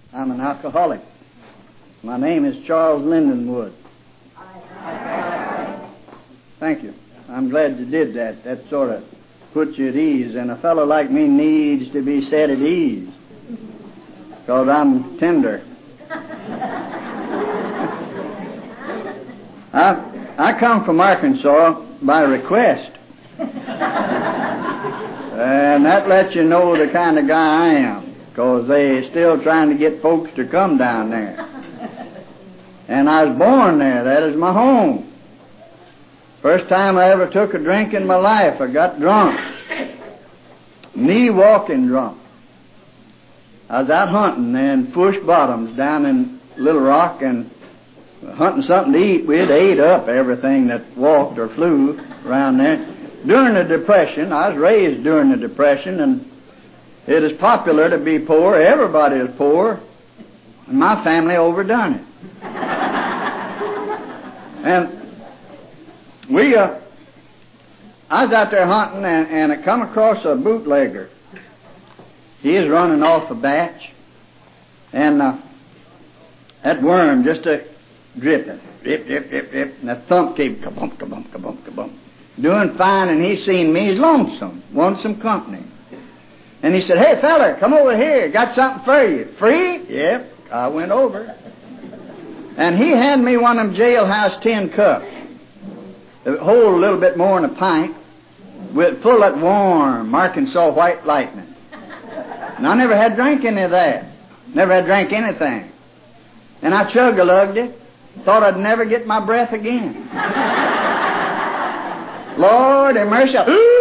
I'm an alcoholic. My name is Charles Lindenwood. Thank you. I'm glad you did that. That sort of puts you at ease. And a fellow like me needs to be set at ease, because I'm tender. I come from Arkansas by request. And that lets you know the kind of guy I am, because they're still trying to get folks to come down there. And I was born there. That is my home. First time I ever took a drink in my life, I got drunk. Me walking drunk. I was out hunting in Fush Bottoms down in Little Rock, and hunting something to eat. We had ate up everything that walked or flew around there. During the Depression, I was raised during the Depression, and it is popular to be poor. Everybody is poor. And my family overdone it. And I was out there hunting, and I come across a bootlegger. He is running off a batch, and that worm just dripping, drip, drip, drip, drip, and that thump came kabump, kabump, kabump, kabump. Doing fine, and he seen me. He's lonesome, wanted some company. And he said, "Hey, feller, come over here. Got something for you." "Free?" "Yep." I went over. And he handed me one of them jailhouse tin cups. It hold a little bit more than a pint, full of that warm Arkansas White Lightning. And I never had drank any of that. Never had drank anything. And I chug-a-lugged it. Thought I'd never get my breath again. Lord have mercy.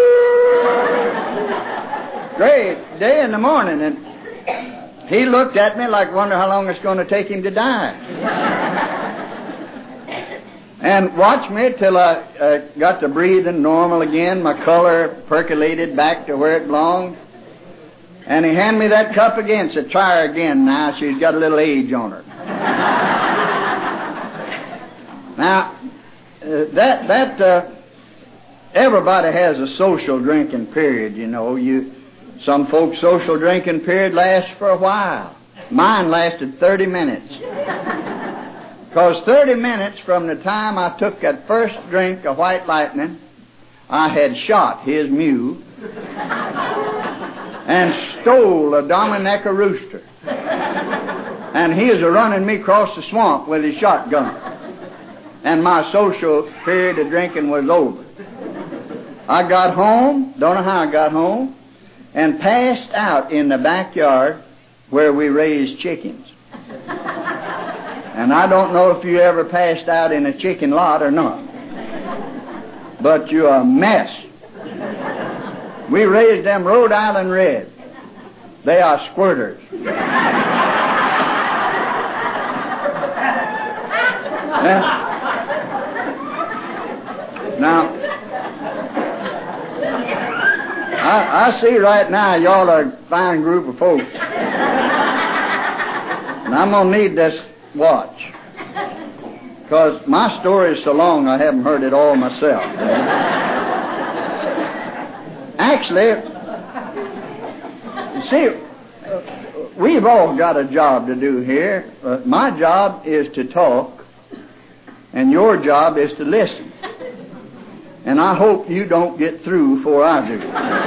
Great day in the morning, and he looked at me like, wonder how long it's going to take him to die. And watched me till I got to breathing normal again. My color percolated back to where it belonged. And he handed me that cup again. Said, "Try her again now. She's got a little age on her." Now, everybody has a social drinking period, you know. Some folks' social drinking period lasts for a while. Mine lasted 30 minutes. Because 30 minutes from the time I took that first drink of White Lightning, I had shot his mule and stole a Dominica rooster. And he was running me across the swamp with his shotgun. And my social period of drinking was over. I got home, don't know how I got home, and passed out in the backyard where we raised chickens. And I don't know if you ever passed out in a chicken lot or not. But you're a mess. We raised them Rhode Island Reds. They are squirters. Now, I see right now y'all are a fine group of folks. And I'm going to need this watch. Because my story is so long I haven't heard it all myself. Actually, you see, we've all got a job to do here. My job is to talk, and your job is to listen. And I hope you don't get through before I do.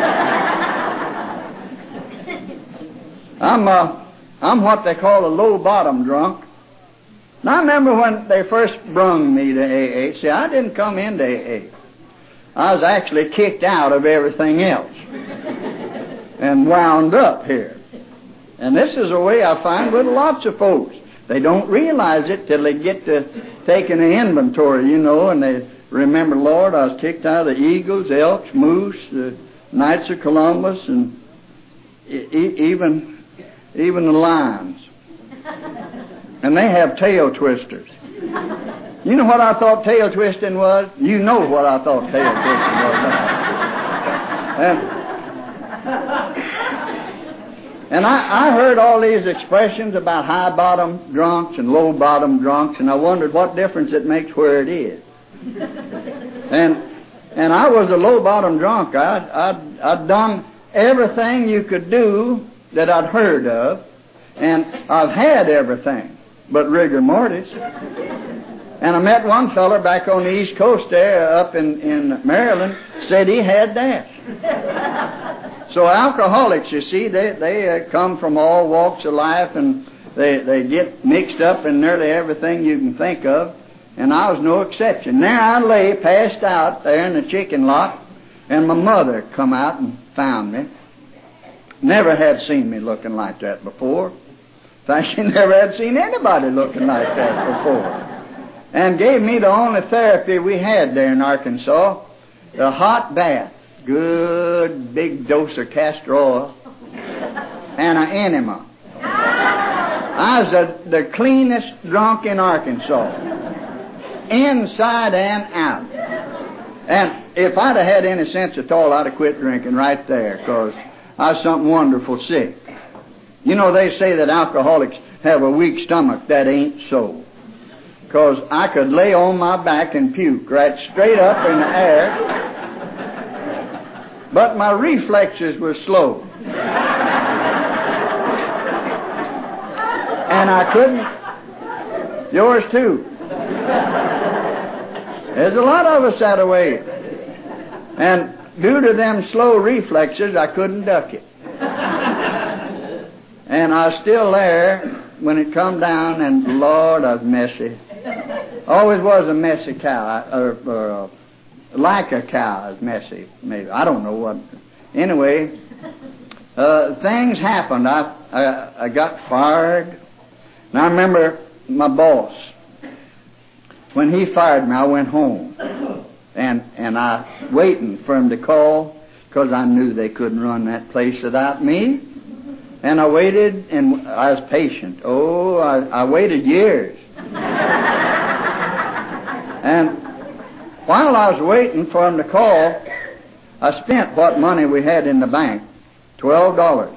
I'm what they call a low-bottom drunk. Now, I remember when they first brung me to AA. See, I didn't come into AA. I was actually kicked out of everything else and wound up here. And this is a way I find with lots of folks. They don't realize it till they get to taking an inventory, you know, and they remember, Lord, I was kicked out of the Eagles, Elks, Moose, the Knights of Columbus, and even the Lions. And they have tail twisters. You know what I thought tail twisting was? You know what I thought tail twisting was. And I heard all these expressions about high-bottom drunks and low-bottom drunks, and I wondered what difference it makes where it is. And I was a low-bottom drunk. I'd done everything you could do that I'd heard of, And I've had everything but rigor mortis. And I met one feller back on the East Coast there, up in Maryland, said he had that. So alcoholics, you see, they come from all walks of life, and they get mixed up in nearly everything you can think of, and I was no exception. There I lay, passed out there in the chicken lot, and my mother come out and found me. Never had seen me looking like that before. In fact, she never had seen anybody looking like that before. And gave me the only therapy we had there in Arkansas, the hot bath. Good big dose of castor oil and an enema. I was the cleanest drunk in Arkansas, inside and out. And if I'd have had any sense at all, I'd have quit drinking right there, because I was something wonderful sick. You know, they say that alcoholics have a weak stomach. That ain't so. Because I could lay on my back and puke right straight up in the air, but my reflexes were slow. And I couldn't. Yours too. There's a lot of us that way. And due to them slow reflexes, I couldn't duck it. And I was still there when it come down, and Lord, I was messy. Always was a messy cow, or like a cow is messy, maybe. I don't know what. Anyway, things happened. I got fired. And I remember my boss. When he fired me, I went home. And I waiting for him to call, because I knew they couldn't run that place without me. And I waited, and I was patient. Oh, I waited years. And while I was waiting for him to call, I spent what money we had in the bank, $12.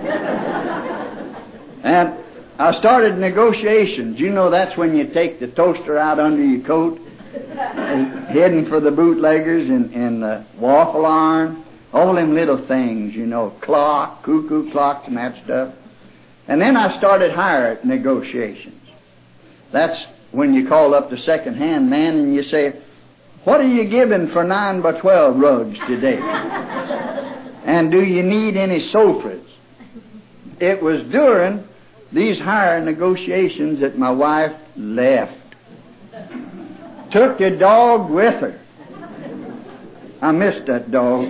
And I started negotiations. You know, that's when you take the toaster out under your coat, hidden for the bootleggers, and the waffle iron, all them little things, you know, clock, cuckoo clocks and that stuff. And then I started hire negotiations. That's when you call up the second-hand man and you say, what are you giving for 9 by 12 rugs today? And do you need any sofas? It was during these hire negotiations that my wife left. Took the dog with her. I missed that dog.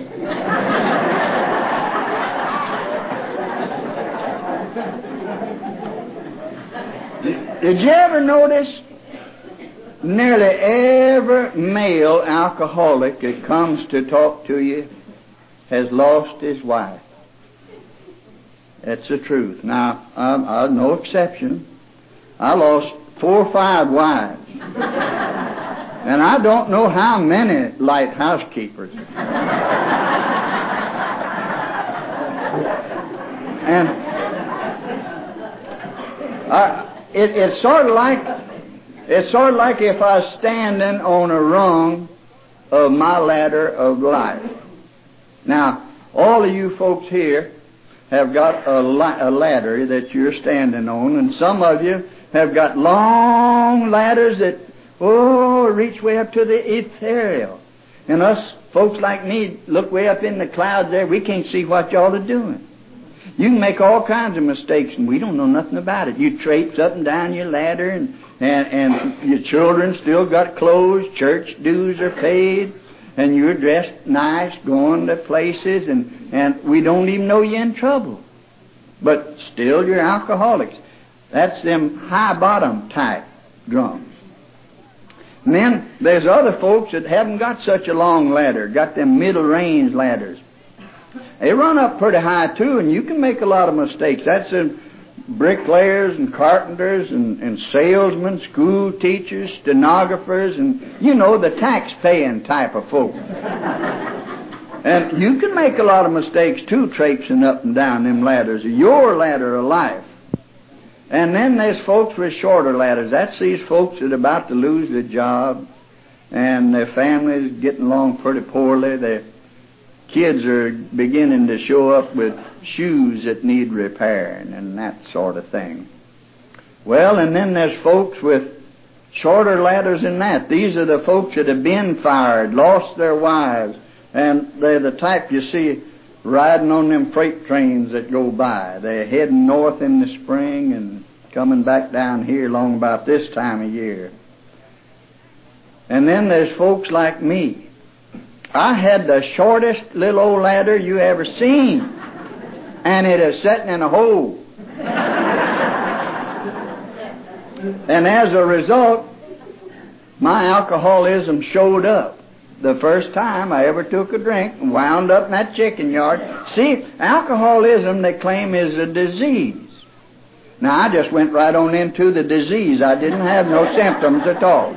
Did you ever notice nearly every male alcoholic that comes to talk to you has lost his wife? That's the truth. Now, I'm no exception. I lost 4 or 5 wives. And I don't know how many light housekeepers. And it's sort of like if I was standing on a rung of my ladder of life. Now, all of you folks here have got a ladder that you're standing on, and some of you have got long ladders that reach way up to the ethereal. And us folks like me look way up in the clouds there. We can't see what y'all are doing. You can make all kinds of mistakes, and we don't know nothing about it. You traipse up and down your ladder, and your children still got clothes, church dues are paid, and you're dressed nice, going to places, and we don't even know you're in trouble. But still you're alcoholics. That's them high-bottom type drunks. And then there's other folks that haven't got such a long ladder, got them middle-range ladders. They run up pretty high, too, and you can make a lot of mistakes. That's in bricklayers and carpenters and salesmen, school teachers, stenographers, and, you know, the tax-paying type of folk. And you can make a lot of mistakes, too, traipsing up and down them ladders, your ladder of life. And then there's folks with shorter ladders. That's these folks that are about to lose their job, and their family's getting along pretty poorly. They're kids are beginning to show up with shoes that need repairing and that sort of thing. Well, and then there's folks with shorter ladders than that. These are the folks that have been fired, lost their wives, and they're the type you see riding on them freight trains that go by. They're heading north in the spring and coming back down here long about this time of year. And then there's folks like me. I had the shortest little old ladder you ever seen, and it is sitting in a hole. And as a result, my alcoholism showed up the first time I ever took a drink and wound up in that chicken yard. See, alcoholism, they claim, is a disease. Now, I just went right on into the disease. I didn't have no symptoms at all.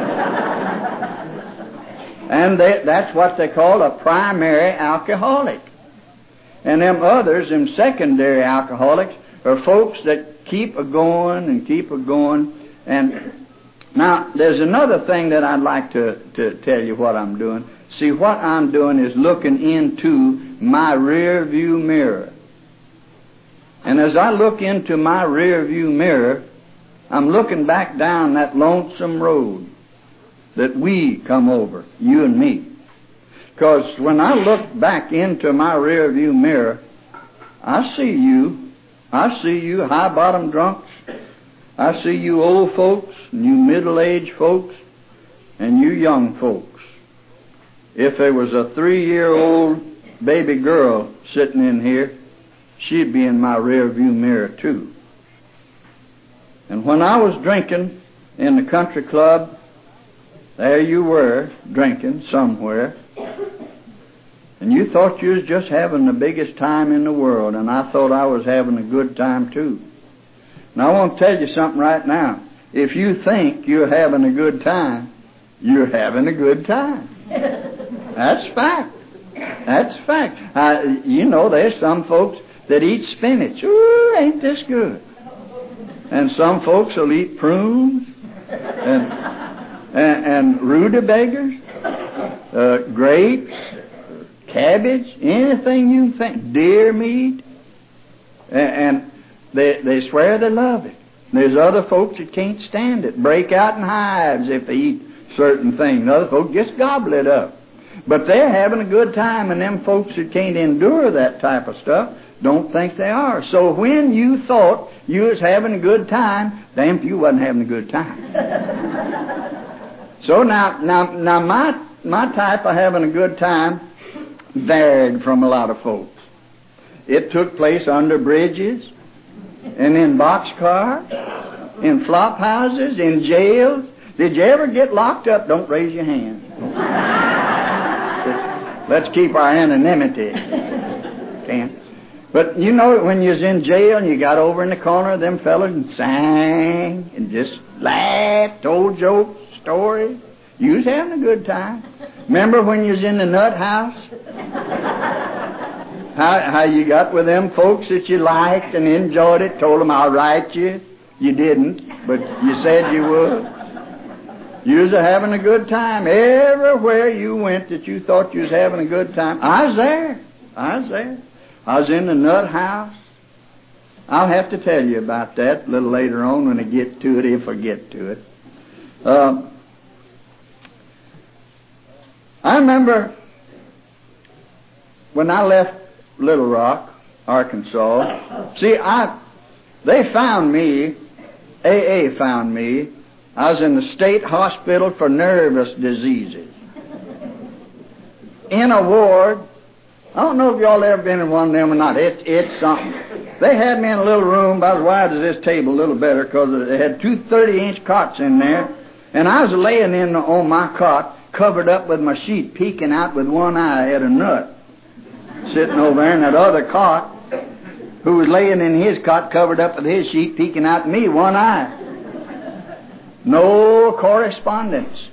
And that's what they call a primary alcoholic. And them others, them secondary alcoholics, are folks that keep a-going and keep a-going. And now, there's another thing that I'd like to tell you what I'm doing. See, what I'm doing is looking into my rear view mirror. And as I look into my rear view mirror, I'm looking back down that lonesome road that we come over, you and me. Because when I look back into my rear view mirror, I see you high-bottom drunks. I see you old folks, and you middle-aged folks, and you young folks. If there was a 3-year-old baby girl sitting in here, she'd be in my rear view mirror too. And when I was drinking in the country club, there you were, drinking somewhere, and you thought you was just having the biggest time in the world, and I thought I was having a good time too. Now, I want to tell you something right now. If you think you're having a good time, you're having a good time. That's fact. That's fact. You know, there's some folks that eat spinach. Ooh, ain't this good? And some folks will eat prunes and rutabagas, grapes, cabbage, anything you can think, deer meat, and they swear they love it. There's other folks that can't stand it, break out in hives if they eat certain things. Other folks just gobble it up. But they're having a good time, and them folks that can't endure that type of stuff don't think they are. So when you thought you was having a good time, damn if you wasn't having a good time. So now my type of having a good time varied from a lot of folks. It took place under bridges, and in boxcars, in flop houses, in jails. Did you ever get locked up? Don't raise your hand. Let's keep our anonymity. Can't. But you know, when you was in jail and you got over in the corner of them fellas and sang and just laughed, told jokes, stories, you was having a good time. Remember when you was in the nut house? How you got with them folks that you liked and enjoyed it, told them I'll write you. You didn't, but you said you would. You was having a good time. Everywhere you went that you thought you was having a good time, I was there. I was in the nut house. I'll have to tell you about that a little later on when I get to it, if I get to it. I remember when I left Little Rock, Arkansas. See, they found me, AA found me. I was in the state hospital for nervous diseases. In a ward. I don't know if y'all ever been in one of them or not. It's something. They had me in a little room about as wide as this table, a little better, because they had 2 30-inch cots in there. And I was laying on my cot, covered up with my sheet, peeking out with one eye at a nut, sitting over there in that other cot, who was laying in his cot, covered up with his sheet, peeking out at me, one eye. No correspondence.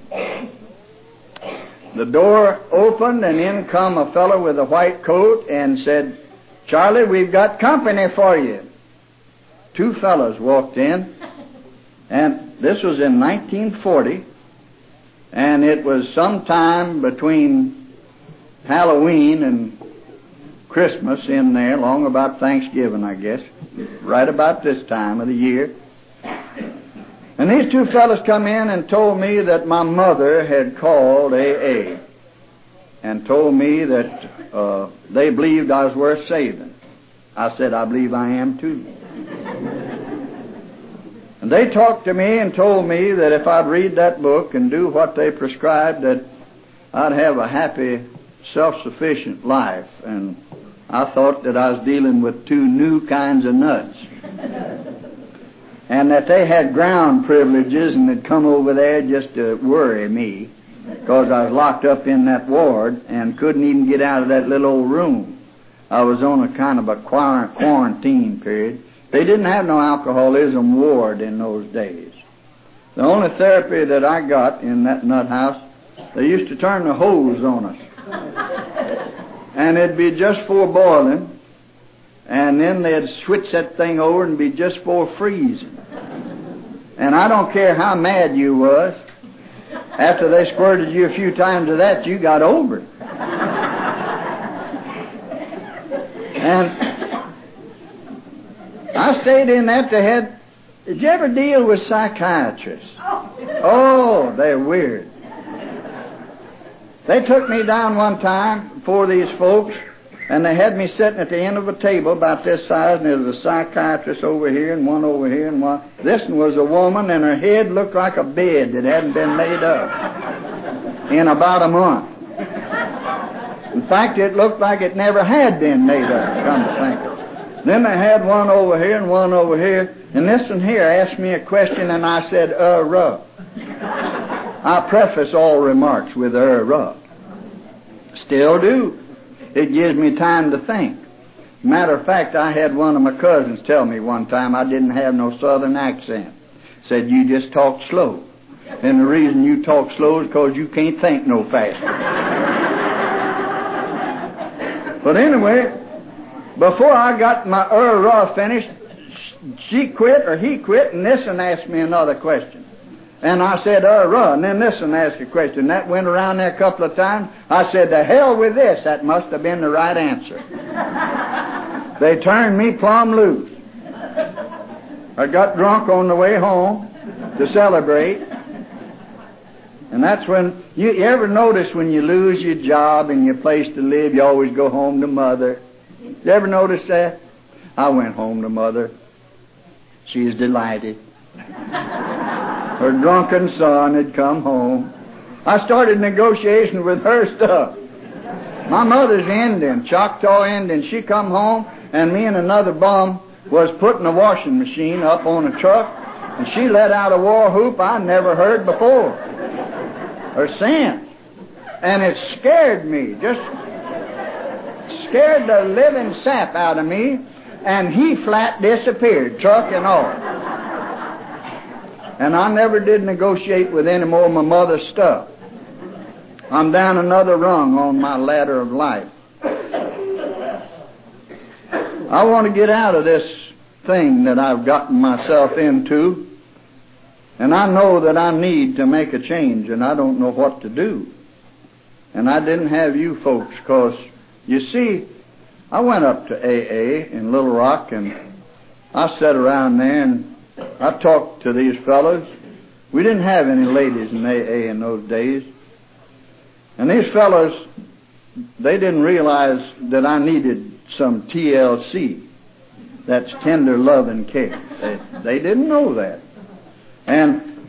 The door opened, and in come a fellow with a white coat and said, "Charlie, we've got company for you." 2 fellows walked in, and this was in 1940, and it was sometime between Halloween and Christmas in there, long about Thanksgiving, I guess, right about this time of the year. And these two fellows come in and told me that my mother had called AA and told me that they believed I was worth saving. I said, I believe I am too. And they talked to me and told me that if I'd read that book and do what they prescribed, that I'd have a happy, self-sufficient life. And I thought that I was dealing with two new kinds of nuts. And that they had ground privileges and had come over there just to worry me, because I was locked up in that ward and couldn't even get out of that little old room. I was on a kind of a quarantine period. They didn't have no alcoholism ward in those days. The only therapy that I got in that nut house, they used to turn the hose on us. And it'd be just for boiling, and then they'd switch that thing over and be just for freezing. And I don't care how mad you was, after they squirted you a few times of that, you got over it. And I stayed in that. Did you ever deal with psychiatrists? Oh, they're weird. They took me down one time before these folks, and they had me sitting at the end of a table about this size, and there was a psychiatrist over here and one over here and one. This one was a woman, and her head looked like a bed that hadn't been made up in about a month. In fact, it looked like it never had been made up, come to think of it. Then they had one over here and one over here, and this one here asked me a question, and I said, ruh. I preface all remarks with ruh. Still do. It gives me time to think. Matter of fact, I had one of my cousins tell me one time I didn't have no southern accent. Said, you just talk slow. And the reason you talk slow is because you can't think no faster. But anyway, before I got my raw finished, she quit or he quit, and this one asked me another question. And I said, raw, and then this one asked a question. That went around there a couple of times. I said, the hell with this. That must have been the right answer. They turned me plumb loose. I got drunk on the way home to celebrate. And that's when, you ever notice when you lose your job and your place to live, you always go home to Mother? You ever notice that? I went home to Mother. She's delighted. Her drunken son had come home. I started negotiation with her stuff. My mother's Indian, Choctaw Indian. She come home, and me and another bum was putting a washing machine up on a truck, and she let out a war whoop I never heard before or since. And it scared me, just scared the living sap out of me, and he flat disappeared, truck and all. And I never did negotiate with any more of my mother's stuff. I'm down another rung on my ladder of life. I want to get out of this thing that I've gotten myself into, and I know that I need to make a change, and I don't know what to do. And I didn't have you folks, because, you see, I went up to AA in Little Rock, and I sat around there, and I talked to these fellows. We didn't have any ladies in AA in those days. And these fellows, they didn't realize that I needed some TLC. That's tender love and care. They didn't know that. And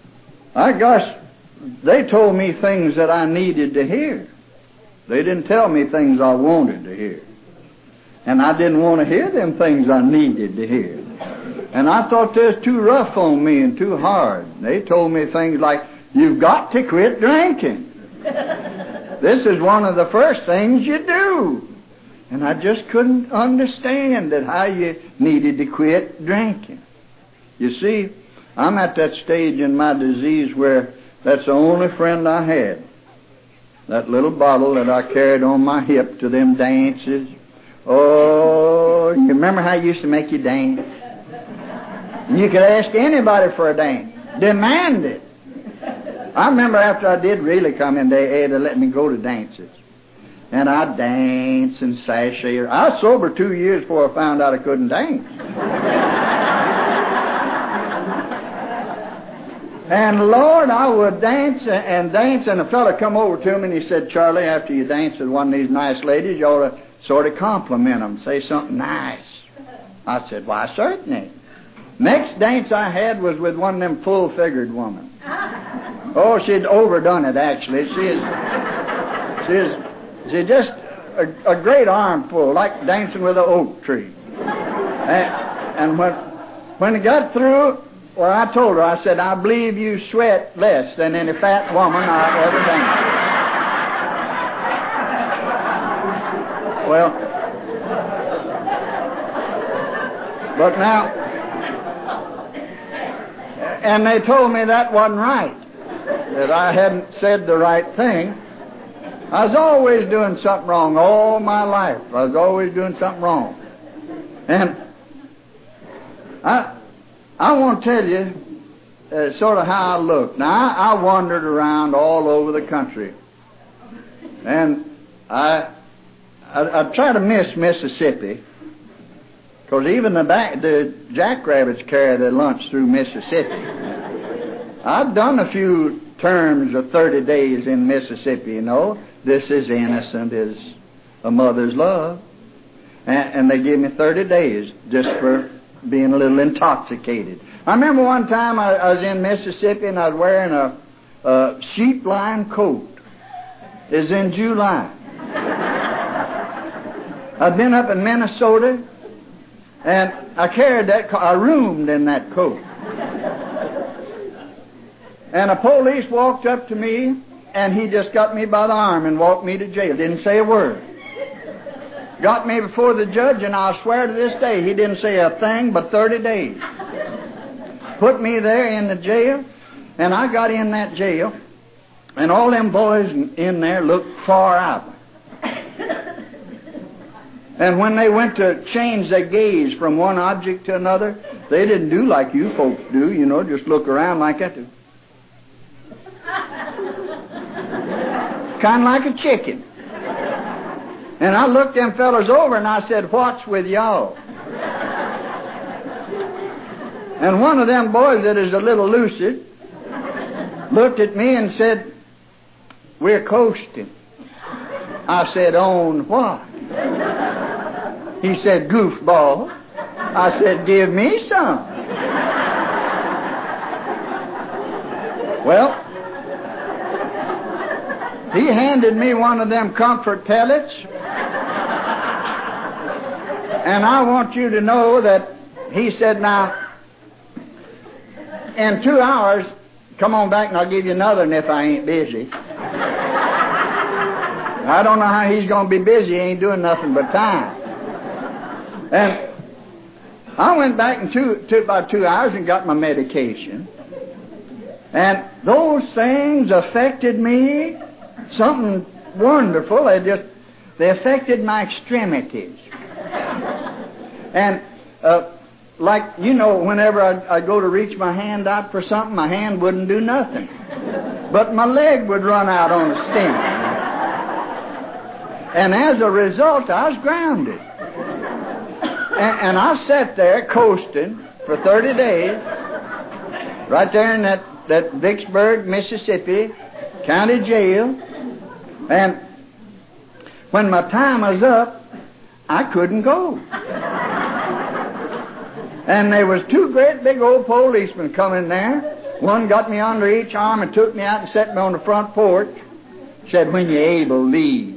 they told me things that I needed to hear. They didn't tell me things I wanted to hear. And I didn't want to hear them things I needed to hear. And I thought they was too rough on me and too hard. They told me things like, you've got to quit drinking. This is one of the first things you do. And I just couldn't understand that how you needed to quit drinking. You see, I'm at that stage in my disease where that's the only friend I had. That little bottle that I carried on my hip to them dances. Oh, you remember how it used to make you dance? And you could ask anybody for a dance. Demand it. I remember after I did really come into AA, they let me go to dances. And I'd dance and sashay. I was sober 2 years before I found out I couldn't dance. And Lord, I would dance and dance, and a fella come over to me and he said, Charlie, after you dance with one of these nice ladies, you ought to sort of compliment them, say something nice. I said, why, certainly. Next dance I had was with one of them full-figured women. Oh, she'd overdone it, actually. She's just a great armful, like dancing with an oak tree. And when it got through, well, I told her, I said, I believe you sweat less than any fat woman I've ever danced. Well, but now, and they told me that wasn't right, that I hadn't said the right thing. I was always doing something wrong all my life. I was always doing something wrong. And I want to tell you sort of how I looked. Now, I wandered around all over the country. And I try to miss Mississippi, because even the jackrabbits carry their lunch through Mississippi. I've done a few terms of 30 days in Mississippi, you know. This is innocent as a mother's love. And they gave me 30 days just for being a little intoxicated. I remember one time I was in Mississippi and I was wearing a sheep line coat. It was in July. I'd been up in Minnesota, and I carried that I roomed in that coat. And a police walked up to me, and he just got me by the arm and walked me to jail. Didn't say a word. Got me before the judge, and I'll swear to this day, he didn't say a thing but 30 days. Put me there in the jail, and I got in that jail, and all them boys in there looked far out. And when they went to change their gaze from one object to another, they didn't do like you folks do, you know, just look around like that. Kind of like a chicken. And I looked them fellas over and I said, what's with y'all? And one of them boys that is a little lucid looked at me and said, we're coasting. I said, on what? He said, goofball. I said, give me some. Well, he handed me one of them comfort pellets. And I want you to know that he said, now, in 2 hours, come on back and I'll give you another one if I ain't busy. I don't know how he's going to be busy. He ain't doing nothing but time. And I went back in about 2 hours and got my medication. And those things affected me, something wonderful. They affected my extremities. And like, you know, whenever I go to reach my hand out for something, my hand wouldn't do nothing. But my leg would run out on a stem. And as a result, I was grounded. And I sat there coasting for 30 days, right there in that Vicksburg, Mississippi county jail. And when my time was up, I couldn't go. And there was 2 great big old policemen coming there. One got me under each arm and took me out and set me on the front porch. Said, when you're able, leave.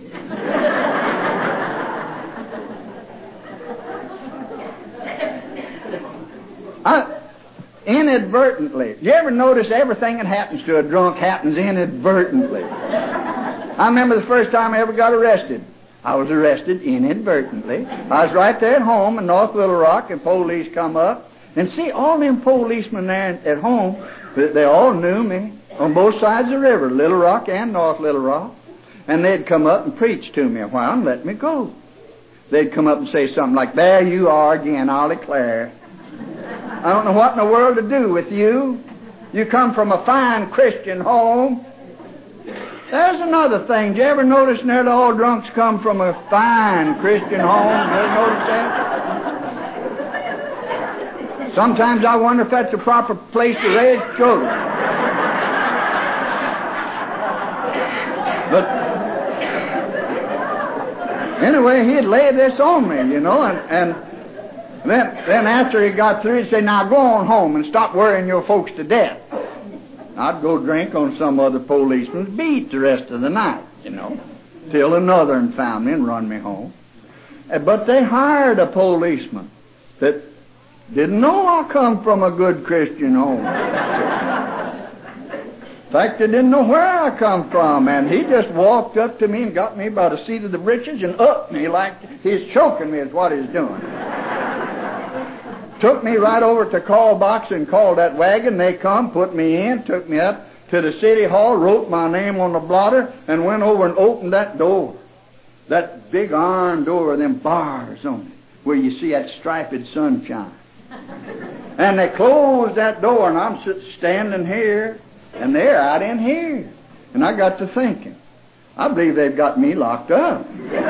Inadvertently. You ever notice everything that happens to a drunk happens inadvertently? I remember the first time I ever got arrested. I was arrested inadvertently. I was right there at home in North Little Rock, and police come up. And see, all them policemen there at home, they all knew me on both sides of the river, Little Rock and North Little Rock. And they'd come up and preach to me a while and let me go. They'd come up and say something like, there you are again, I'll declare. I don't know what in the world to do with you. You come from a fine Christian home, There's another thing. Did you ever notice nearly all drunks come from a fine Christian home? You ever notice that? Sometimes I wonder if that's the proper place to raise children. But anyway, he'd lay this on me, and then after he got through, he'd say, now go on home and stop worrying your folks to death. I'd go drink on some other policeman's beat the rest of the night, till another one found me and run me home. But they hired a policeman that didn't know I come from a good Christian home. In fact, they didn't know where I come from, and he just walked up to me and got me by the seat of the breeches and upped me like he's choking me is what he's doing. Took me right over to call box and called that wagon. They come, put me in, took me up to the city hall, wrote my name on the blotter, and went over and opened that door. That big iron door with them bars on it, where you see that striped sunshine. And they closed that door, and I'm standing here, and they're out in here. And I got to thinking, I believe they've got me locked up.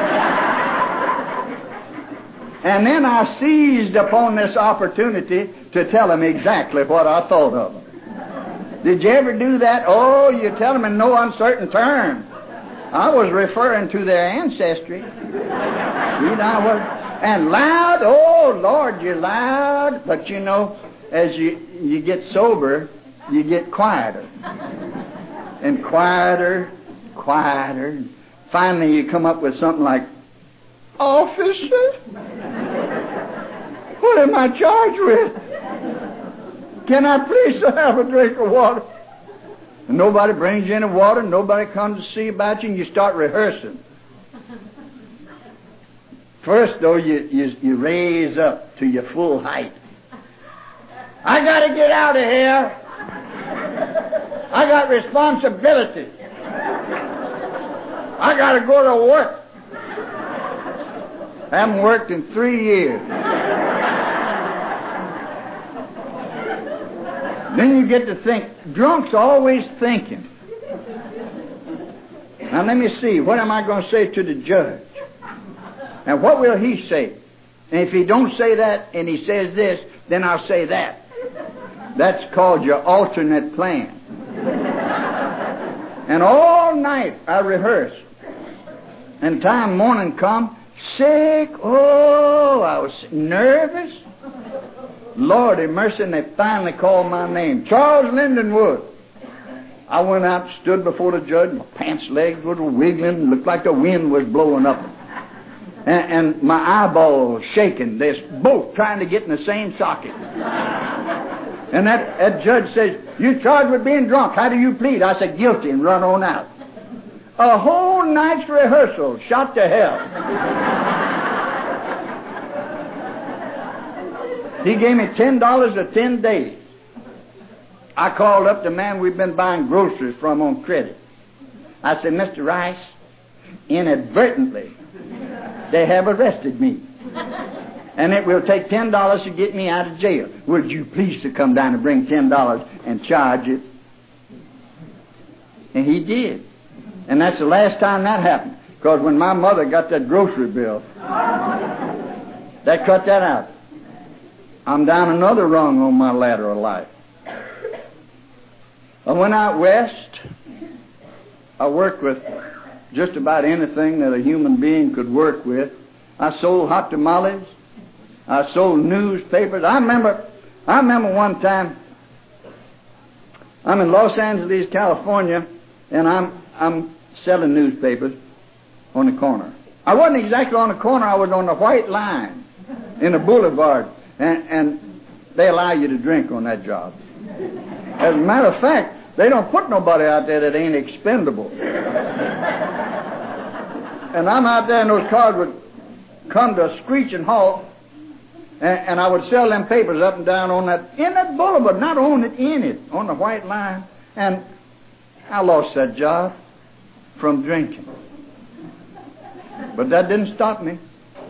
And then I seized upon this opportunity to tell them exactly what I thought of them. Did you ever do that? Oh, you tell them in no uncertain terms. I was referring to their ancestry. And loud, oh, Lord, you're loud. But as you get sober, you get quieter. And quieter. Finally, you come up with something like, officer? What am I charged with? Can I please have a drink of water? And nobody brings you any water, nobody comes to see about you, and you start rehearsing. First, though, you raise up to your full height. I got to get out of here. I got responsibility. I got to go to work. I haven't worked in 3 years. Then you get to think. Drunks always thinking. Now let me see. What am I going to say to the judge? And what will he say? And if he don't say that and he says this, then I'll say that. That's called your alternate plan. And all night I rehearsed. And time morning come, sick. Oh, I was nervous. Lordy mercy, and they finally called my name. Charles Lindenwood. I went out, stood before the judge. My pants legs were wiggling. Looked like the wind was blowing up. And my eyeballs shaking. They're both trying to get in the same socket. And that judge says, you charged with being drunk. How do you plead? I said, guilty, and run on out. A whole night's rehearsal shot to hell. He gave me $10 for 10 days. I called up the man we've been buying groceries from on credit. I said, Mr. Rice, inadvertently, they have arrested me. And it will take $10 to get me out of jail. Would you please to come down and bring $10 and charge it? And he did. And that's the last time that happened. Because when my mother got that grocery bill, that cut that out. I'm down another rung on my ladder of life. I went out west. I worked with just about anything that a human being could work with. I sold hot tamales. I sold newspapers. I remember one time I'm in Los Angeles, California, and I'm selling newspapers on the corner. I wasn't exactly on the corner. I was on the white line in the boulevard. And they allow you to drink on that job. As a matter of fact, they don't put nobody out there that ain't expendable. And I'm out there, and those cars would come to a screeching halt, and I would sell them papers up and down in that boulevard, not on it, in it, on the white line. And I lost that job from drinking. But that didn't stop me.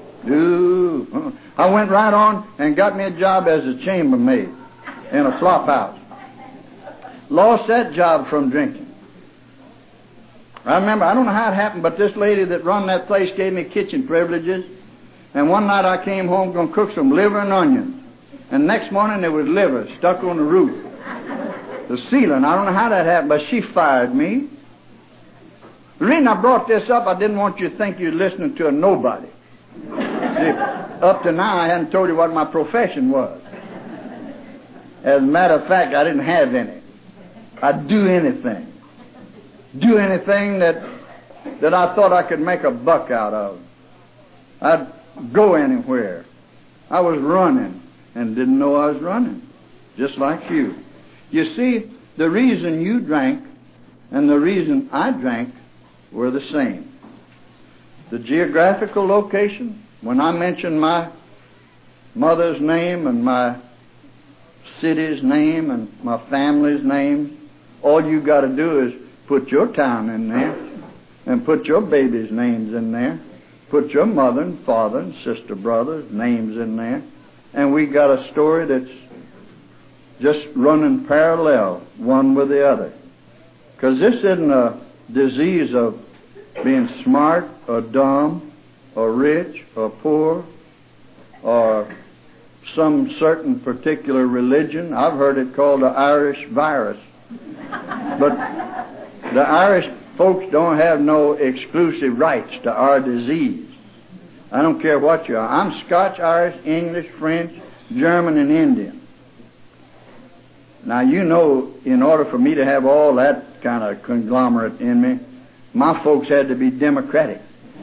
I went right on and got me a job as a chambermaid in a flop house. Lost that job from drinking. I remember, I don't know how it happened, but this lady that run that place gave me kitchen privileges. And one night I came home going to cook some liver and onions. And next morning there was liver stuck on the roof, the ceiling. I don't know how that happened, but she fired me. The reason I brought this up, I didn't want you to think you're listening to a nobody. See, up to now, I hadn't told you what my profession was. As a matter of fact, I didn't have any. I'd do anything. Do anything that I thought I could make a buck out of. I'd go anywhere. I was running and didn't know I was running, just like you. You see, the reason you drank and the reason I drank were the same. The geographical location, when I mentioned my mother's name and my city's name and my family's name, all you got to do is put your town in there and put your baby's names in there. Put your mother and father and sister, brothers' names in there. And we got a story that's just running parallel, one with the other. Because this isn't a disease of being smart or dumb or rich or poor or some certain particular religion. I've heard it called the Irish virus. But the Irish folks don't have no exclusive rights to our disease. I don't care what you are. I'm Scotch, Irish, English, French, German, and Indian. Now, you know, in order for me to have all that kind of conglomerate in me, my folks had to be democratic.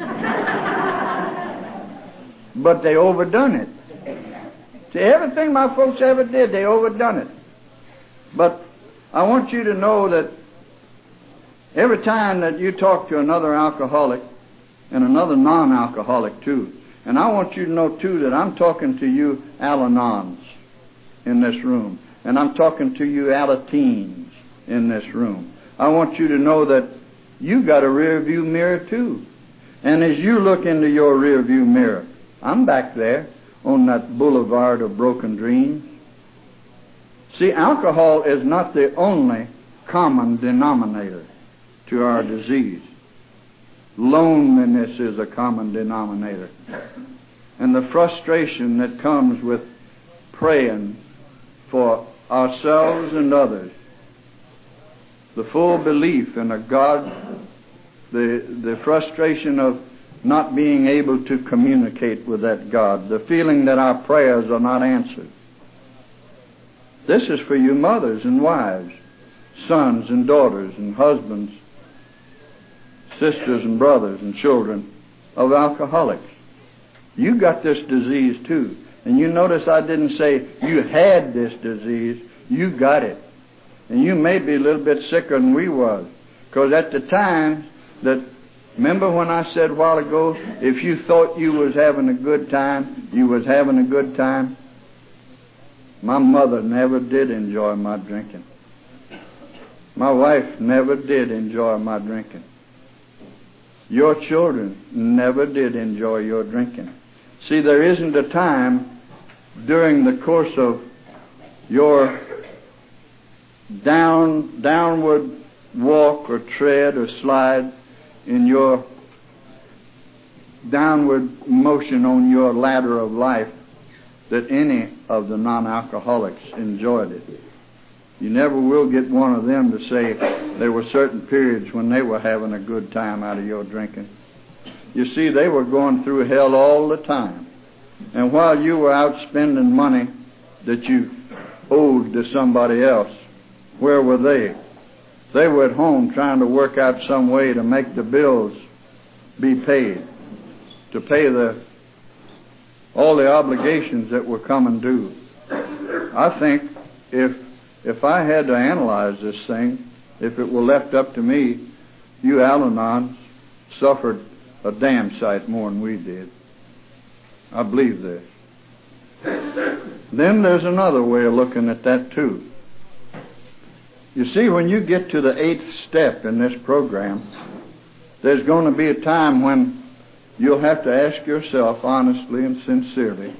But they overdone it. See, everything my folks ever did, they overdone it. But I want you to know that every time that you talk to another alcoholic, and another non-alcoholic too, and I want you to know too that I'm talking to you Al-Anons in this room, and I'm talking to you Alateens in this room. I want you to know that you got a rear view mirror too. And as you look into your rear view mirror, I'm back there on that boulevard of broken dreams. See, alcohol is not the only common denominator to our disease. Loneliness is a common denominator. And the frustration that comes with praying for ourselves and others. The full belief in a God, the frustration of not being able to communicate with that God, the feeling that our prayers are not answered. This is for you mothers and wives, sons and daughters and husbands, sisters and brothers and children of alcoholics. You got this disease too. And you notice I didn't say you had this disease, you got it. And you may be a little bit sicker than we was. Because at the time that, remember when I said a while ago, if you thought you was having a good time, you was having a good time? My mother never did enjoy my drinking. My wife never did enjoy my drinking. Your children never did enjoy your drinking. See, there isn't a time during the course of your downward walk or tread or slide in your downward motion on your ladder of life that any of the non-alcoholics enjoyed it. You never will get one of them to say there were certain periods when they were having a good time out of your drinking. You see, they were going through hell all the time. And while you were out spending money that you owed to somebody else, where were they? They were at home trying to work out some way to make the bills be paid, to pay all the obligations that were coming due. I think if I had to analyze this thing, if it were left up to me, you Al-Anons suffered a damn sight more than we did. I believe this. Then there's another way of looking at that too. You see, when you get to the 8th step in this program, there's going to be a time when you'll have to ask yourself honestly and sincerely,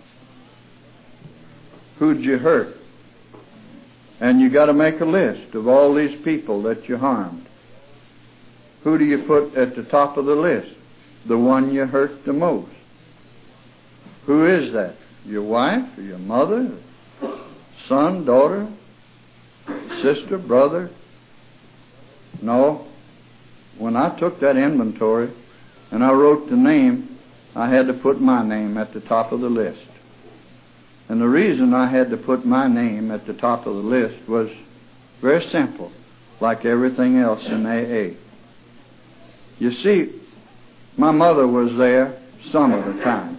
who'd you hurt? And you got to make a list of all these people that you harmed. who do you put at the top of the list? The one you hurt the most. Who is that? Your wife, or your mother, son, daughter, sister, brother? No. When I took that inventory and I wrote the name, I had to put my name at the top of the list. And the reason I had to put my name at the top of the list was very simple, like everything else in AA. You see, my mother was there some of the time.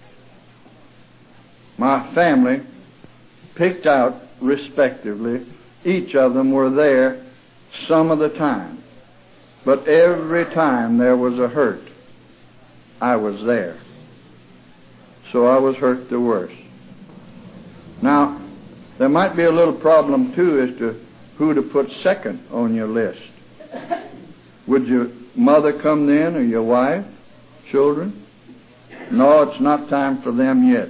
My family picked out respectively, each of them were there some of the time. But every time there was a hurt, I was there. So I was hurt the worst. Now, there might be a little problem too as to who to put second on your list. Would your mother come then, or your wife, children? No, it's not time for them yet.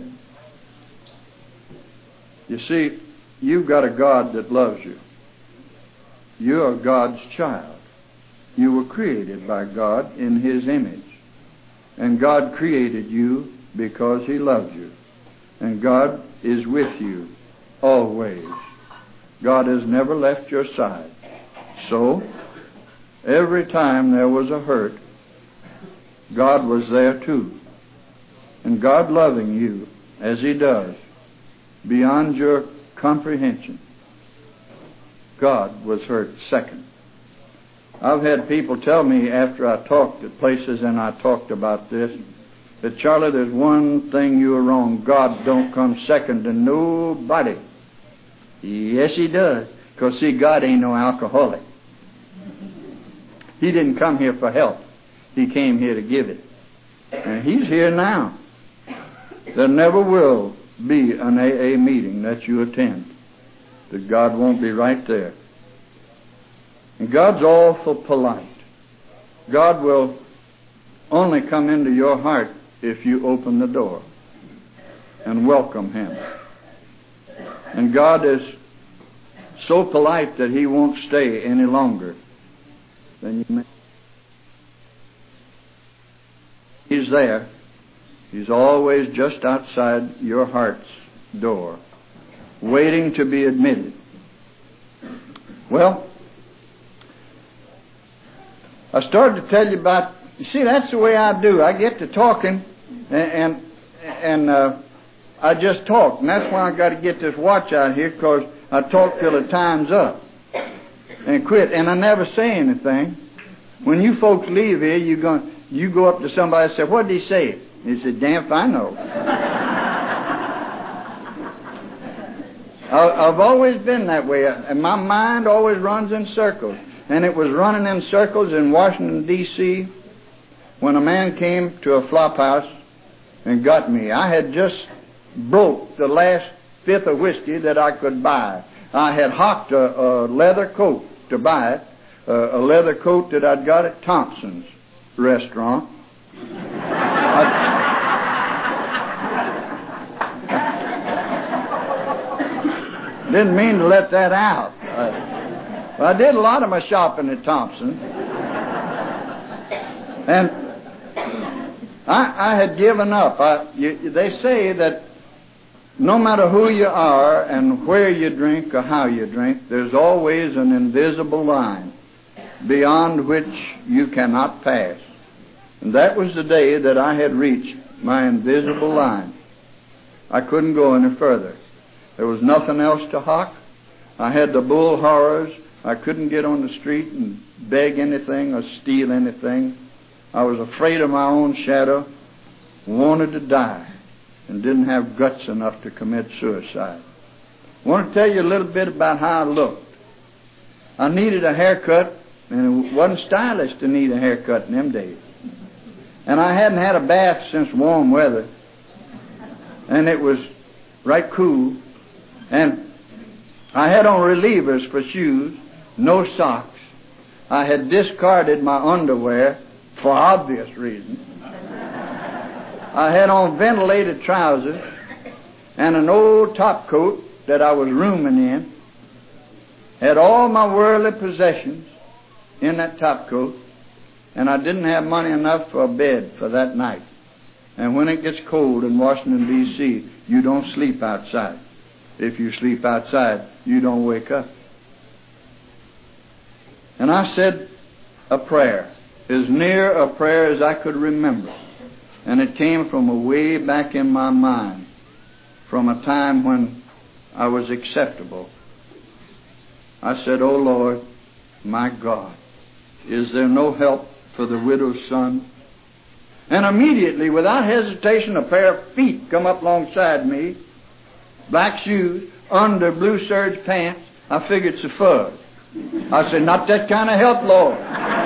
You see, you've got a God that loves you. You are God's child. You were created by God in His image. And God created you because He loves you. And God is with you always. God has never left your side. So, every time there was a hurt, God was there too. And God loving you as He does, beyond your comprehension, God was hurt second. I've had people tell me after I talked at places and I talked about this, that, Charlie, there's one thing you're wrong. God don't come second to nobody. Yes, He does. Because, see, God ain't no alcoholic. He didn't come here for help. He came here to give it. And He's here now. There never will be an AA meeting that you attend that God won't be right there. And God's awful polite. God will only come into your heart if you open the door and welcome Him. And God is so polite that He won't stay any longer than you may. He's there. He's always just outside your heart's door, waiting to be admitted. Well, I started to tell you about, you see, that's the way I do. I get to talking, and I just talk. And that's why I got to get this watch out here, because I talk till the time's up and quit. And I never say anything. When you folks leave here, you go up to somebody and say, "What did he say?" He said, "Damn if I know." I've always been that way, and my mind always runs in circles. And it was running in circles in Washington, D.C., when a man came to a flop house and got me. I had just broke the last fifth of whiskey that I could buy. I had hocked a leather coat to buy it, a leather coat that I'd got at Thompson's restaurant. Didn't mean to let that out. I did a lot of my shopping at Thompson. And I had given up. They say that no matter who you are and where you drink or how you drink, there's always an invisible line beyond which you cannot pass. And that was the day that I had reached my invisible line. I couldn't go any further. There was nothing else to hock. I had the bull horrors. I couldn't get on the street and beg anything or steal anything. I was afraid of my own shadow, wanted to die, and didn't have guts enough to commit suicide. I want to tell you a little bit about how I looked. I needed a haircut, and it wasn't stylish to need a haircut in them days. And I hadn't had a bath since warm weather, and it was right cool. And I had on relievers for shoes, no socks. I had discarded my underwear for obvious reasons. I had on ventilated trousers and an old top coat that I was rooming in. Had all my worldly possessions in that top coat. and I didn't have money enough for a bed for that night. And when it gets cold in Washington, D.C., you don't sleep outside. If you sleep outside, you don't wake up. And I said a prayer, as near a prayer as I could remember. And it came from away back in my mind, from a time when I was acceptable. I said, "Oh Lord, my God, is there no help for the widow's son?" And immediately, without hesitation, a pair of feet come up alongside me, black shoes, under blue serge pants. I figured it's a fuzz. I said, "Not that kind of help, Lord."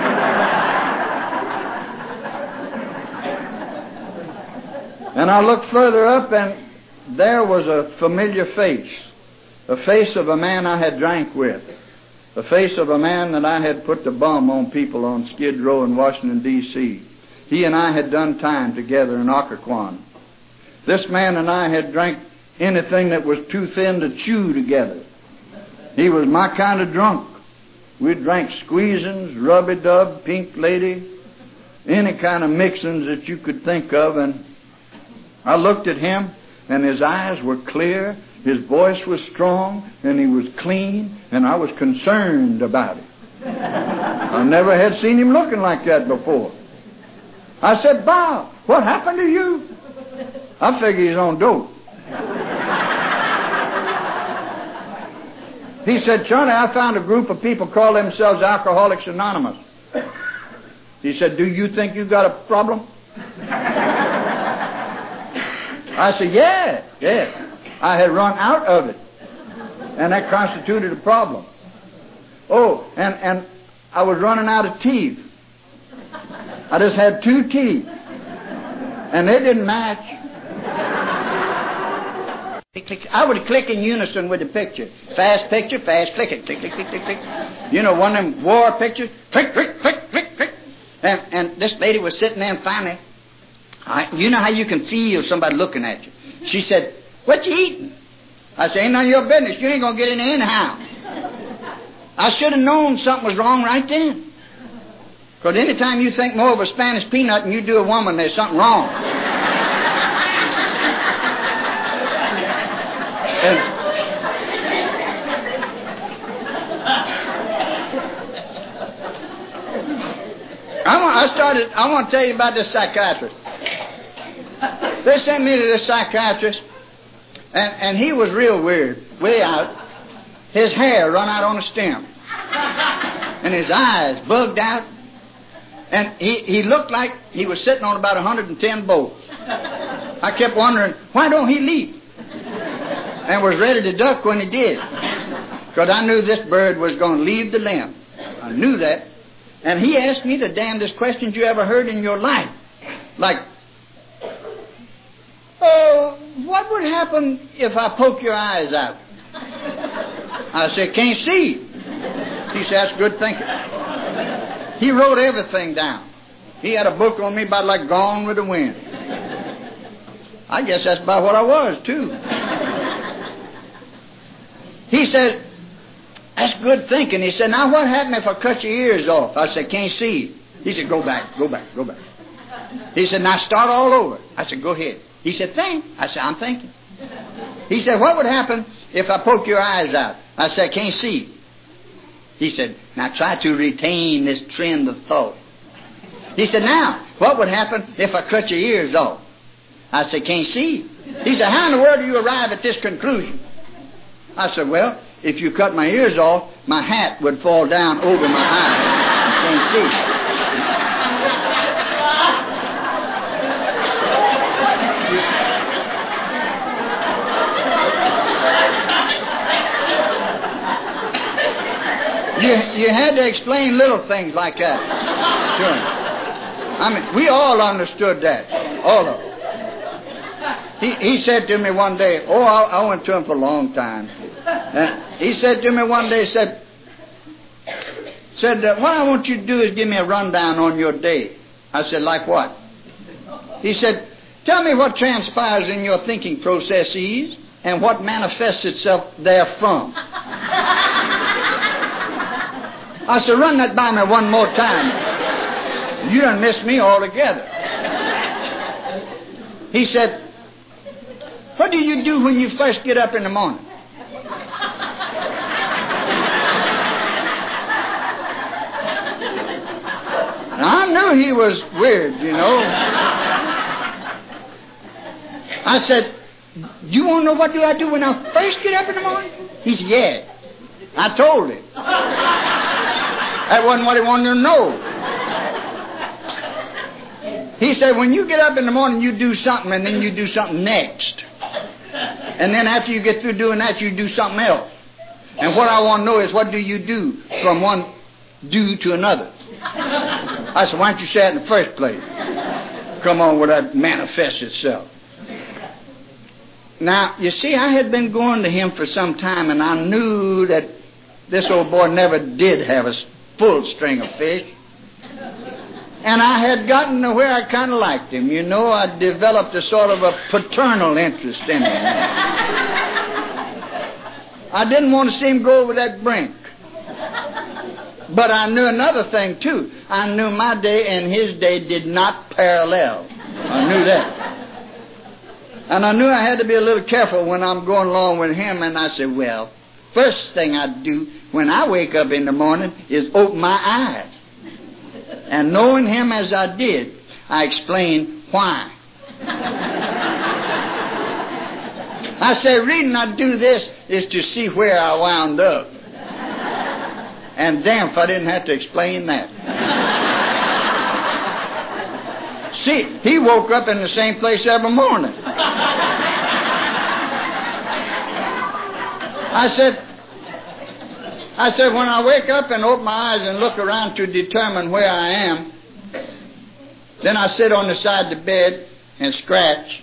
And I looked further up, and there was a familiar face, the face of a man I had drank with, the face of a man that I had put the bum on people on Skid Row in Washington, D.C. He and I had done time together in Occoquan. This man and I had drank anything that was too thin to chew together. He was my kind of drunk. We drank squeezins, rubby-dub, pink lady, any kind of mixins that you could think of. And I looked at him, and his eyes were clear, his voice was strong, and he was clean, and I was concerned about it. I never had seen him looking like that before. I said, "Bob, what happened to you?" I figure he's on dope. He said, "Charlie, I found a group of people call themselves Alcoholics Anonymous." He said, "Do you think you got a problem?" I said, yeah. I had run out of it, and that constituted a problem. Oh, and I was running out of teeth. I just had 2 teeth, and they didn't match. I would click in unison with the picture. Fast picture, fast clicking. Click, click, click, click, click. You know, one of them war pictures. Click, click, click, click, click. And this lady was sitting there, and finally, you know how you can feel somebody looking at you. She said, "What you eating?" I said, "Ain't none of your business. You ain't going to get in there anyhow." I should have known something was wrong right then. Because any time you think more of a Spanish peanut than you do a woman, there's something wrong. I want to tell you about this psychiatrist. They sent me to this psychiatrist, and he was real weird, way out. His hair run out on a stem, and his eyes bugged out, and he looked like he was sitting on about 110 bolts. I kept wondering, why don't he leap? And was ready to duck when he did, because I knew this bird was going to leave the limb. I knew that. And he asked me the damnedest questions you ever heard in your life. Like, "Oh, what would happen if I poke your eyes out?" I said, "Can't see." He said, "That's good thinking." He wrote everything down. He had a book on me about like Gone with the Wind. I guess that's about what I was, too. He said, "That's good thinking." He said, "Now what happened if I cut your ears off?" I said, "Can't see." He said, "Go back, go back, go back." He said, "Now start all over." I said, "Go ahead." He said, "Think." I said, "I'm thinking." He said, "What would happen if I poke your eyes out?" I said, "Can't see." He said, "Now try to retain this trend of thought." He said, "Now, what would happen if I cut your ears off?" I said, "Can't see." He said, "How in the world do you arrive at this conclusion?" I said, "Well, if you cut my ears off, my hat would fall down over my eyes. I can't see." You had to explain little things like that to him. I mean, we all understood that. All of it. He said to me one day, I went to him for a long time. He said to me one day, said, "What I want you to do is give me a rundown on your day." I said, "Like what?" He said, "Tell me what transpires in your thinking processes and what manifests itself therefrom." I said, "Run that by me one more time." You done missed me altogether. He said, what do you do when you first get up in the morning? Now, I knew he was weird, you know. I said, you want to know what do I do when I first get up in the morning? He said, yeah. I told him. That wasn't what he wanted to know. He said, when you get up in the morning, you do something, and then you do something next. And then after you get through doing that, you do something else. And what I want to know is, what do you do from one do to another? I said, why don't you say it in the first place? Come on, where that manifests itself. Now, you see, I had been going to him for some time, and I knew that this old boy never did have a full string of fish. And I had gotten to where I kind of liked him. You know, I developed a sort of a paternal interest in him. I didn't want to see him go over that brink. But I knew another thing, too. I knew my day and his day did not parallel. I knew that. And I knew I had to be a little careful when I'm going along with him. And I said, well, first thing I do when I wake up in the morning is open my eyes. And knowing him as I did, I explained why. I said, reason I do this is to see where I wound up. And damn if I didn't have to explain that. See, he woke up in the same place every morning. I said, when I wake up and open my eyes and look around to determine where I am, then I sit on the side of the bed and scratch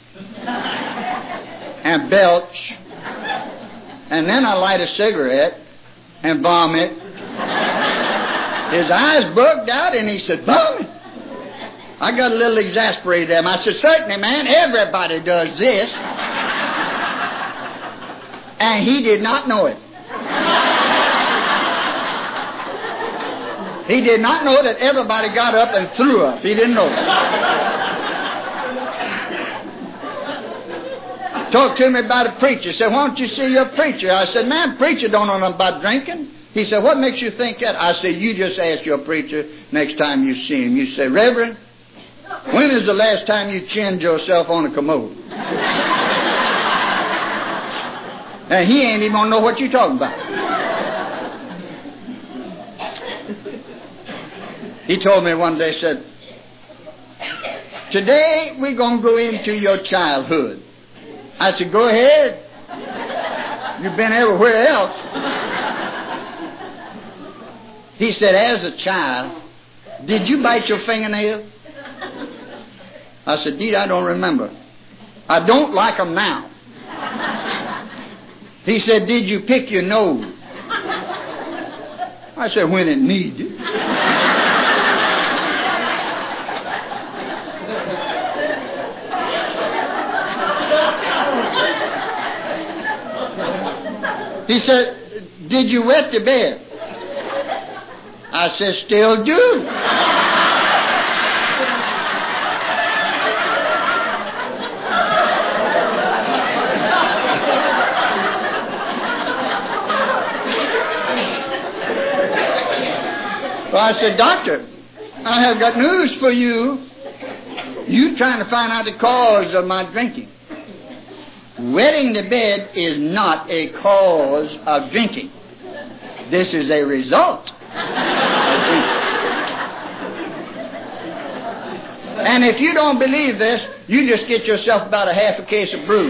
and belch, and then I light a cigarette and vomit. His eyes bugged out and he said, vomit? I got a little exasperated at him. I said, certainly, man, everybody does this. And he did not know it. He did not know that everybody got up and threw up. He didn't know it. Talked to me about a preacher. Said, why don't you see your preacher? I said, man, preacher don't know nothing about drinking. He said, what makes you think that? I said, you just ask your preacher next time you see him. You say, Reverend, when is the last time you chinned yourself on a commode? And he ain't even gonna know what you're talking about. He told me one day, said, today we're going to go into your childhood. I said, go ahead. You've been everywhere else. He said, as a child, did you bite your fingernail? I said, Dee, I don't remember. I don't like them now. He said, did you pick your nose? I said, when it needed. He said, did you wet the bed? I said, still do. So I said, doctor, I have got news for you. You trying to find out the cause of my drinking. Wetting the bed is not a cause of drinking. This is a result of drinking. And if you don't believe this, you just get yourself about a half a case of brew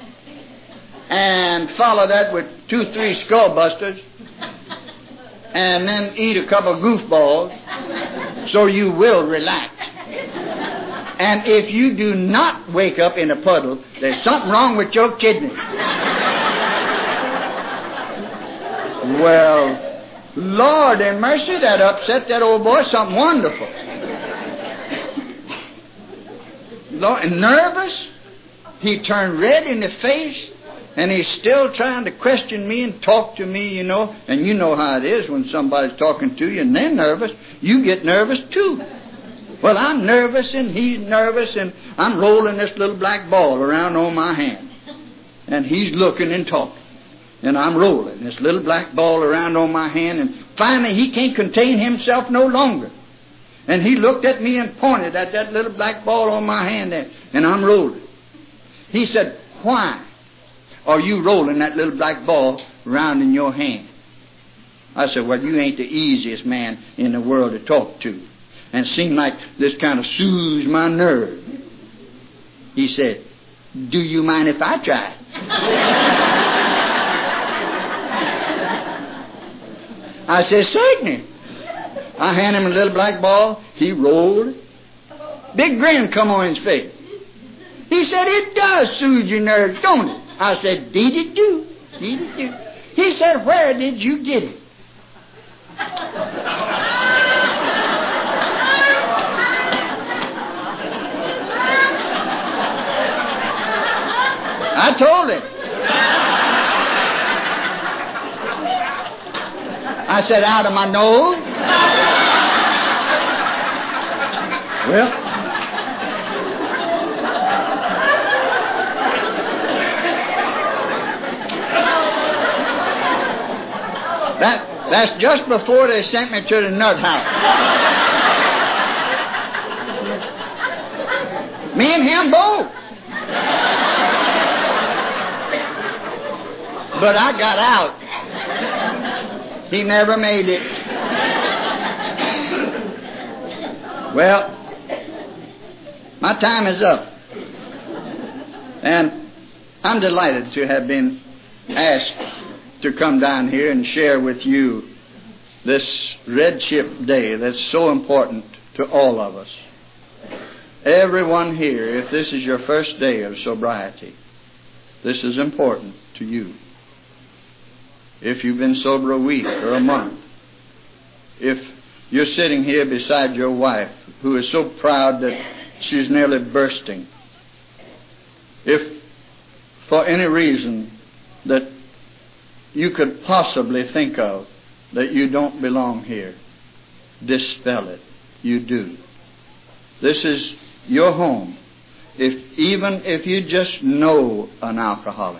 and follow that with 2-3 skullbusters and then eat a couple of goofballs so you will relax. And if you do not wake up in a puddle, there's something wrong with your kidney. Well, Lord in mercy, that upset that old boy something wonderful. Lord, nervous. He turned red in the face, and he's still trying to question me and talk to me, you know. And you know how it is when somebody's talking to you and they're nervous. You get nervous too. Well, I'm nervous and he's nervous, and I'm rolling this little black ball around on my hand. And he's looking and talking. And I'm rolling this little black ball around on my hand, and finally he can't contain himself no longer. And he looked at me and pointed at that little black ball on my hand there, and I'm rolling. He said, "Why are you rolling that little black ball around in your hand?" I said, "Well, you ain't the easiest man in the world to talk to." And it seemed like this kind of soothes my nerve. He said, "Do you mind if I try?" I said, "Certainly." I hand him a little black ball. He rolled it. Big grin come on his face. He said, "It does soothe your nerves, don't it?" I said, "Deed it do. Deed it do." He said, "Where did you get it?" I told him. I said, "Out of my nose." Well, that's just before they sent me to the nut house. Me and him both. But I got out. He never made it. Well, my time is up. And I'm delighted to have been asked to come down here and share with you this Red Ship Day that's so important to all of us. Everyone here, if this is your first day of sobriety, this is important to you. If you've been sober a week or a month, if you're sitting here beside your wife who is so proud that she's nearly bursting, if for any reason that you could possibly think of that you don't belong here, dispel it. You do. This is your home. Even if you just know an alcoholic,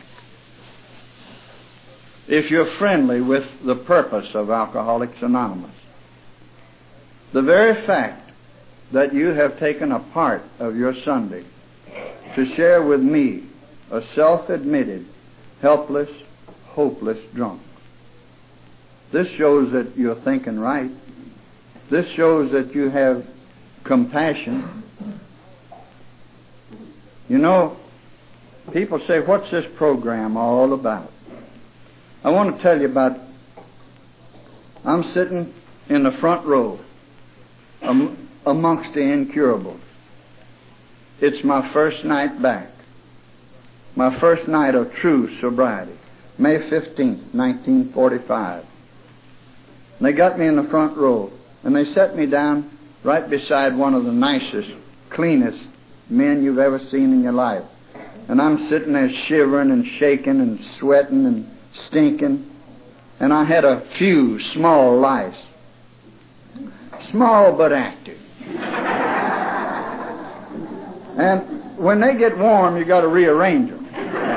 if you're friendly with the purpose of Alcoholics Anonymous, the very fact that you have taken a part of your Sunday to share with me, a self-admitted, helpless, hopeless drunk. This shows that you're thinking right. This shows that you have compassion. You know, people say, "What's this program all about?" I want to tell you about, I'm sitting in the front row amongst the incurables. It's my first night back. My first night of true sobriety. May 15th, 1945. And they got me in the front row, and they set me down right beside one of the nicest, cleanest men you've ever seen in your life. And I'm sitting there shivering and shaking and sweating and stinking. And I had a few small lice. Small but active. And when they get warm, you got to rearrange them.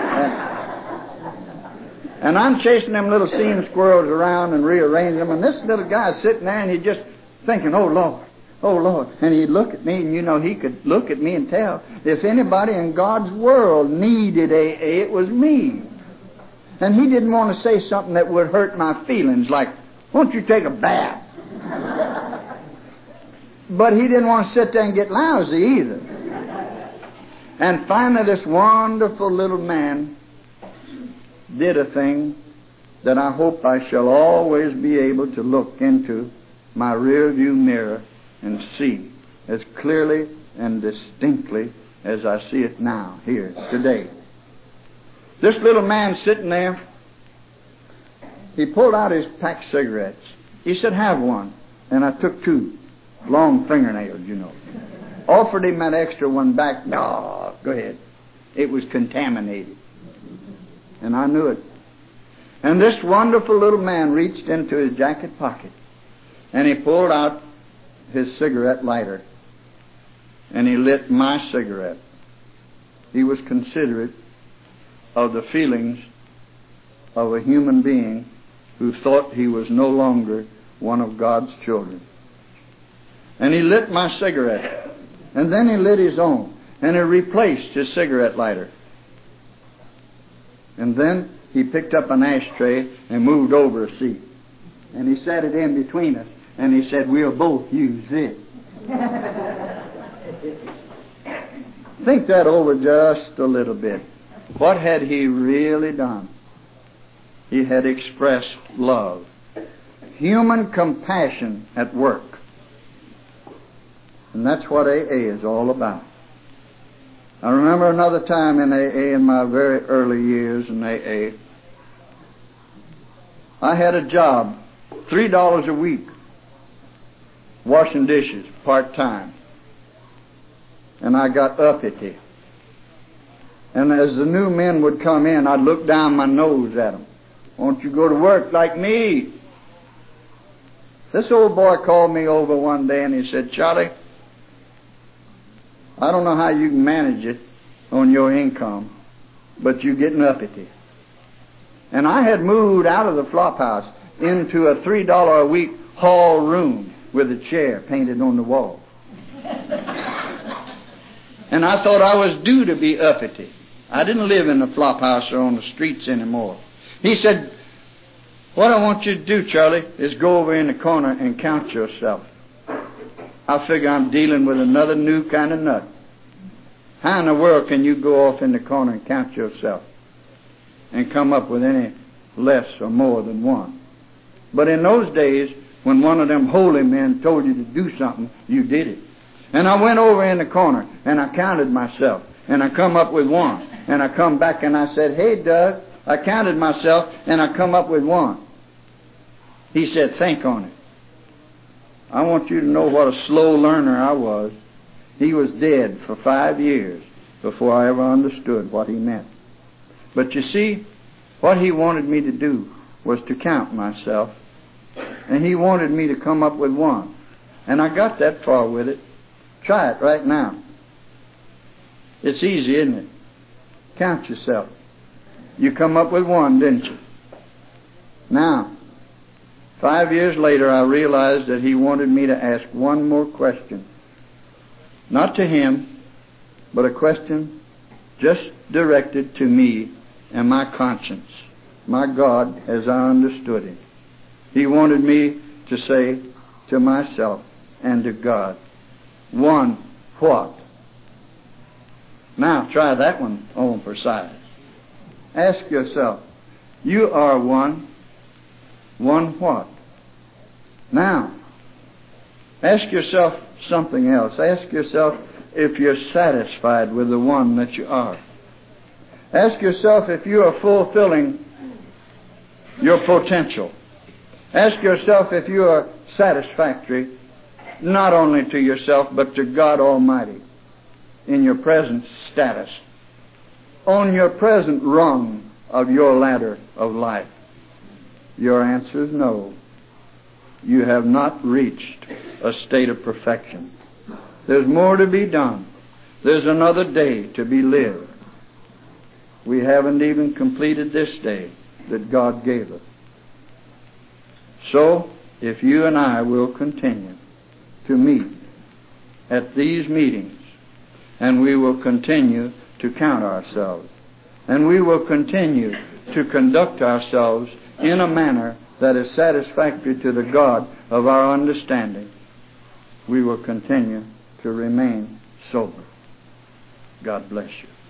And I'm chasing them little seeing squirrels around and rearranging them. And this little guy's sitting there and he's just thinking, "Oh, Lord, oh, Lord." And he'd look at me, and you know, he could look at me and tell if anybody in God's world needed AA, it was me. And he didn't want to say something that would hurt my feelings, like, "Won't you take a bath?" But he didn't want to sit there and get lousy either. And finally, this wonderful little man did a thing that I hope I shall always be able to look into my rear view mirror and see as clearly and distinctly as I see it now, here, today. This little man sitting there, he pulled out his pack of cigarettes. He said, "Have one." And I took two. Long fingernails, you know. Offered him that extra one back. "No, go ahead." It was contaminated. And I knew it. And this wonderful little man reached into his jacket pocket, and he pulled out his cigarette lighter, and he lit my cigarette. He was considerate of the feelings of a human being who thought he was no longer one of God's children. And he lit my cigarette, and then he lit his own, and he replaced his cigarette lighter. And then he picked up an ashtray and moved over a seat. And he set it in between us, and he said, "We'll both use this." Think that over just a little bit. What had he really done? He had expressed love, human compassion at work. And that's what AA is all about. I remember another time in AA, in my very early years in AA, I had a job, $3 a week, washing dishes, part-time. And I got uppity. And as the new men would come in, I'd look down my nose at them. "Won't you go to work like me?" This old boy called me over one day and he said, "Charlie, I don't know how you can manage it on your income, but you're getting uppity." And I had moved out of the flop house into a $3 a week hall room with a chair painted on the wall. And I thought I was due to be uppity. I didn't live in the flop house or on the streets anymore. He said, "What I want you to do, Charlie, is go over in the corner and count yourself." I figure I'm dealing with another new kind of nut. How in the world can you go off in the corner and count yourself and come up with any less or more than one? But in those days, when one of them holy men told you to do something, you did it. And I went over in the corner and I counted myself, and I come up with one. And I come back and I said, "Hey, Doug, I counted myself and I come up with one." He said, "Think on it." I want you to know what a slow learner I was. He was dead for 5 years before I ever understood what he meant. But you see, what he wanted me to do was to count myself, and he wanted me to come up with one. And I got that far with it. Try it right now. It's easy, isn't it? Count yourself. You come up with one, didn't you? Now, 5 years later, I realized that he wanted me to ask one more question. Not to him, but a question just directed to me and my conscience, my God, as I understood him. He wanted me to say to myself and to God, "One what?" Now try that one on for size. Ask yourself, you are one. One what? Now, ask yourself something else. Ask yourself if you're satisfied with the one that you are. Ask yourself if you are fulfilling your potential. Ask yourself if you are satisfactory not only to yourself but to God Almighty in your present status, on your present rung of your ladder of life. Your answer is no. You have not reached a state of perfection. There's more to be done. There's another day to be lived. We haven't even completed this day that God gave us. So, if you and I will continue to meet at these meetings, and we will continue to count ourselves, and we will continue to conduct ourselves in a manner that is satisfactory to the God of our understanding, we will continue to remain sober. God bless you.